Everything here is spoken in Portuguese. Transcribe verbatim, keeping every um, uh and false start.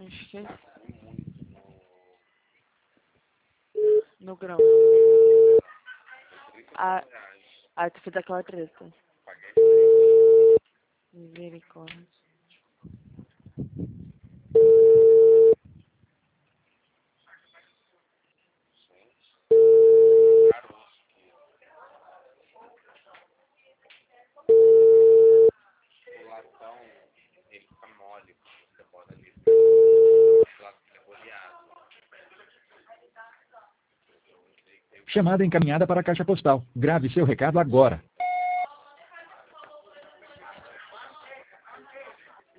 Esqueci. No grão. Ah, ah, tu fez aquela treta. Misericórdia. Chamada encaminhada para a caixa postal. Grave seu recado agora.